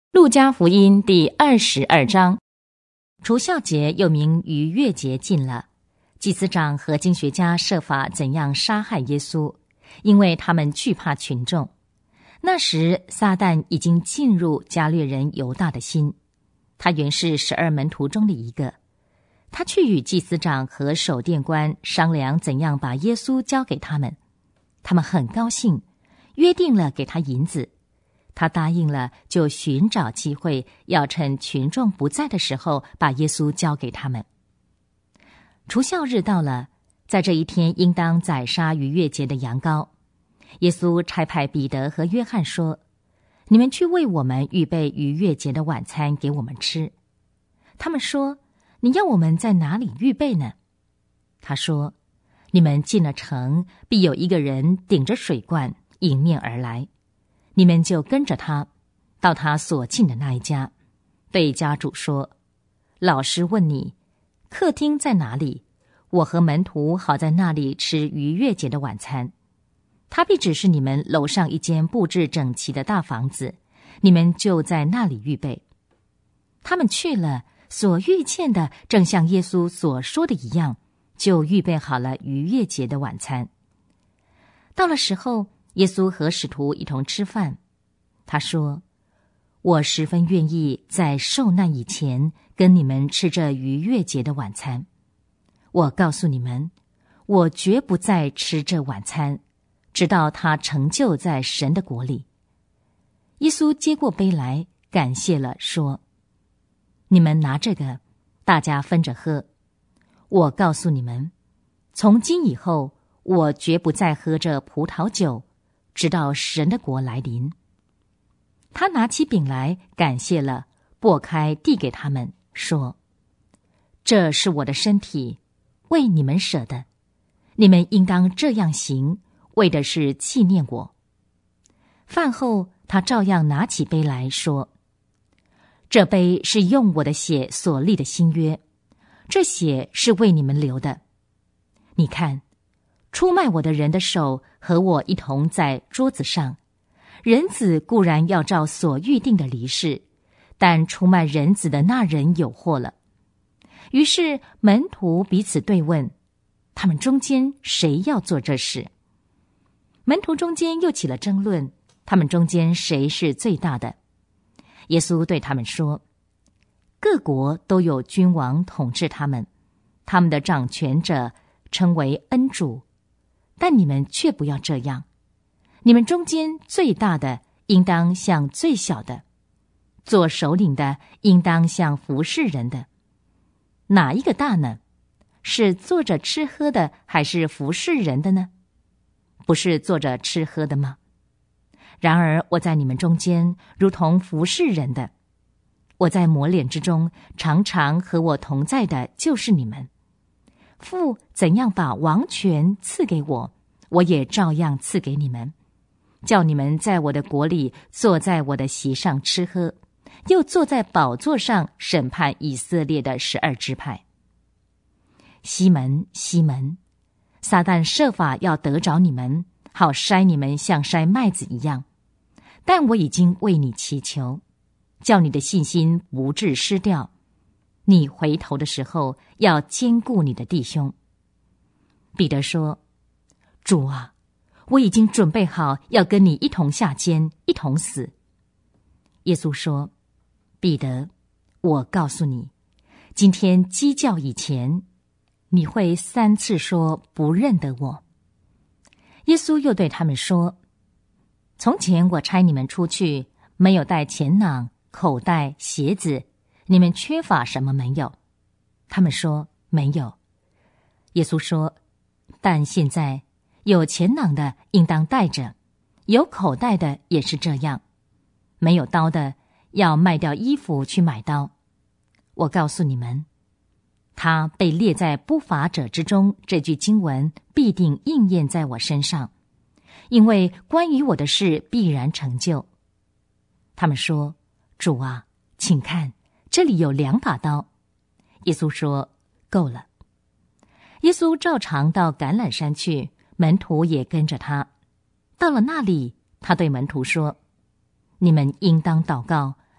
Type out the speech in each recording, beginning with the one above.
路加福音第22章，除酵节又名逾越节近了，祭司长和经学家设法怎样杀害耶稣，因为他们惧怕群众。那时撒旦已经进入加略人犹大的心，他原是12门徒中的一个。他去与祭司长和守殿官商量怎样把耶稣交给他们，他们很高兴，约定了给他银子。他答应了，就寻找机会，要趁群众不在的时候把耶稣交给他们。除酵日到了，在这一天应当宰杀逾越节的羊羔。耶稣差派彼得和约翰说：“你们去为我们预备逾越节的晚餐给我们吃。”他们说：“你要我们在哪里预备呢？”他说：“你们进了城，必有一个人顶着水罐迎面而来。你们就跟着他，到他所进的那一家，对家主说：老师问你，客厅在哪里？我和门徒好在那里吃逾越节的晚餐。他必指示你们楼上一间布置整齐的大房子，你们就在那里预备。他们去了，所遇见的正像耶稣所说的一样，就预备好了逾越节的晚餐。到了时候，耶稣和使徒一同吃饭，他说：“我十分愿意在受难以前跟你们吃这逾越节的晚餐。我告诉你们，我绝不再吃这晚餐，直到它成就在神的国里。”耶稣接过杯来，感谢了，说：“你们拿这个，大家分着喝。我告诉你们，从今以后，我绝不再喝这葡萄酒，直到神的国来临。”他拿起饼来，感谢了，擘开递给他们，说：“这是我的身体，为你们舍的，你们应当这样行，为的是纪念我。”饭后，他照样拿起杯来说：“这杯是用我的血所立的新约，这血是为你们流的。你看，出卖我的人的手和我一同在桌子上。人子固然要照所预定的离世，但出卖人子的那人有祸了。”于是门徒彼此对问，他们中间谁要做这事？门徒中间又起了争论，他们中间谁是最大的？耶稣对他们说：“各国都有君王统治他们，他们的掌权者称为恩主，但你们却不要这样。你们中间最大的应当像最小的，做首领的应当像服侍人的。哪一个大呢？是坐着吃喝的，还是服侍人的呢？不是坐着吃喝的吗？然而我在你们中间如同服侍人的。我在磨练之中，常常和我同在的就是你们。父怎样把王权赐给我，我也照样赐给你们，叫你们在我的国里坐在我的席上吃喝，又坐在宝座上审判以色列的12支派。西门，西门，撒旦设法要得着你们，好筛你们像筛麦子一样。但我已经为你祈求，叫你的信心不致失掉。你回头的时候，要兼顾你的弟兄。彼得说：“主啊，我已经准备好要跟你一同下监，一同死。”耶稣说：“彼得，我告诉你，今天鸡叫以前，你会3次说不认得我。”耶稣又对他们说：“从前我差你们出去，没有带钱囊、口袋、鞋子，你们缺乏什么没有？”他们说：“没有。”耶稣说：“但现在有钱囊的应当带着，有口袋的也是这样，没有刀的要卖掉衣服去买刀。我告诉你们，他被列在不法者之中，这句经文必定应验在我身上，因为关于我的事必然成就。”他们说：“主啊，请看，这里有2把刀。”耶稣说：“够了。”耶稣照常到橄榄山去，门徒也跟着他。到了那里，他对门徒说：“你们应当祷告，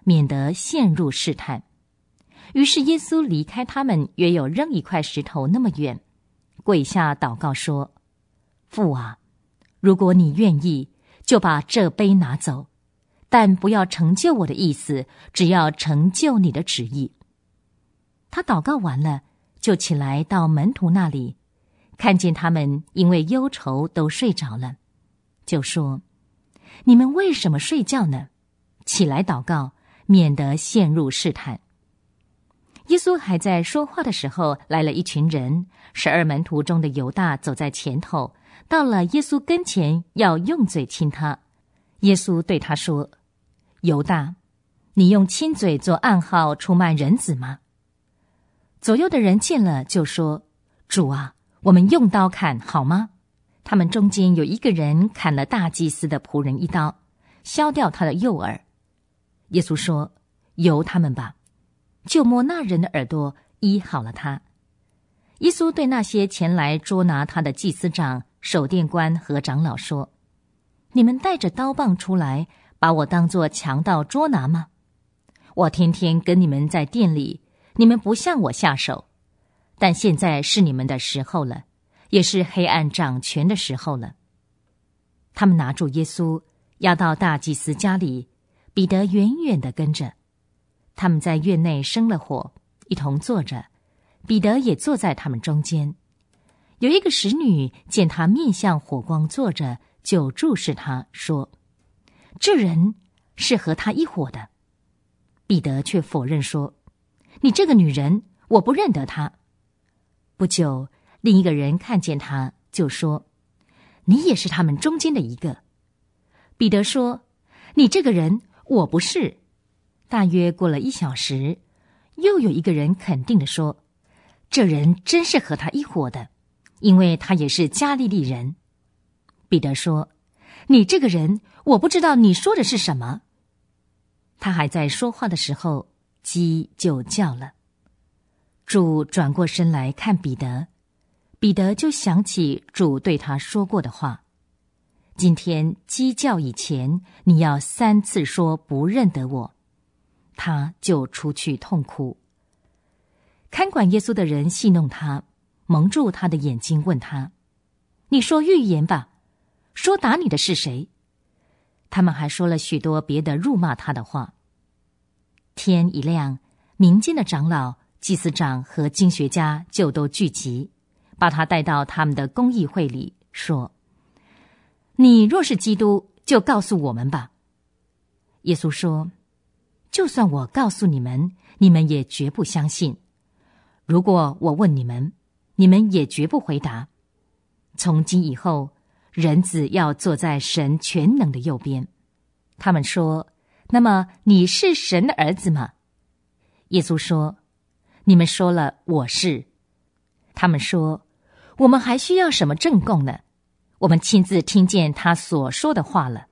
免得陷入试探。于是耶稣离开他们约有扔一块石头那么远，跪下祷告说：父啊，如果你愿意，就把这杯拿走，但不要成就我的意思，只要成就你的旨意。他祷告完了，就起来到门徒那里，看见他们因为忧愁都睡着了，就说：你们为什么睡觉呢？起来祷告，免得陷入试探。耶稣还在说话的时候，来了一群人，12门徒中的犹大走在前头，到了耶稣跟前，要用嘴亲他。耶稣对他说：犹大，你用亲嘴做暗号出卖人子吗？左右的人见了就说：主啊，我们用刀砍好吗？他们中间有一个人砍了大祭司的仆人一刀，削掉他的右耳。耶稣说：由他们吧，就摸那人的耳朵，医好了他。耶稣对那些前来捉拿他的祭司长、守殿官和长老说：你们带着刀棒出来，把我当作强盗捉拿吗？我天天跟你们在店里，你们不向我下手，但现在是你们的时候了，也是黑暗掌权的时候了。他们拿住耶稣，押到大祭司家里，彼得远远地跟着。他们在院内生了火，一同坐着，彼得也坐在他们中间。有一个使女见他面向火光坐着，就注视他说：这人是和他一伙的。彼得却否认说：你这个女人，我不认得她。不久，另一个人看见他，就说：你也是他们中间的一个。彼得说：你这个人，我不是。大约过了1小时，又有一个人肯定地说：这人真是和他一伙的，因为他也是加利利人。彼得说：你这个人，我不知道你说的是什么。他还在说话的时候，鸡就叫了。主转过身来看彼得，彼得就想起主对他说过的话：今天鸡叫以前，你要3次说不认得我。他就出去痛哭。看管耶稣的人戏弄他，蒙住他的眼睛，问他：你说预言吧，说打你的是谁？他们还说了许多别的辱骂他的话。天一亮，民间的长老、祭司长和经学家就都聚集，把他带到他们的公议会里，说：你若是基督，就告诉我们吧。耶稣说：就算我告诉你们，你们也绝不相信；如果我问你们，你们也绝不回答。从今以后，人子要坐在神全能的右边。他们说：那么你是神的儿子吗？耶稣说：你们说了我是。他们说：我们还需要什么证供呢？我们亲自听见他所说的话了。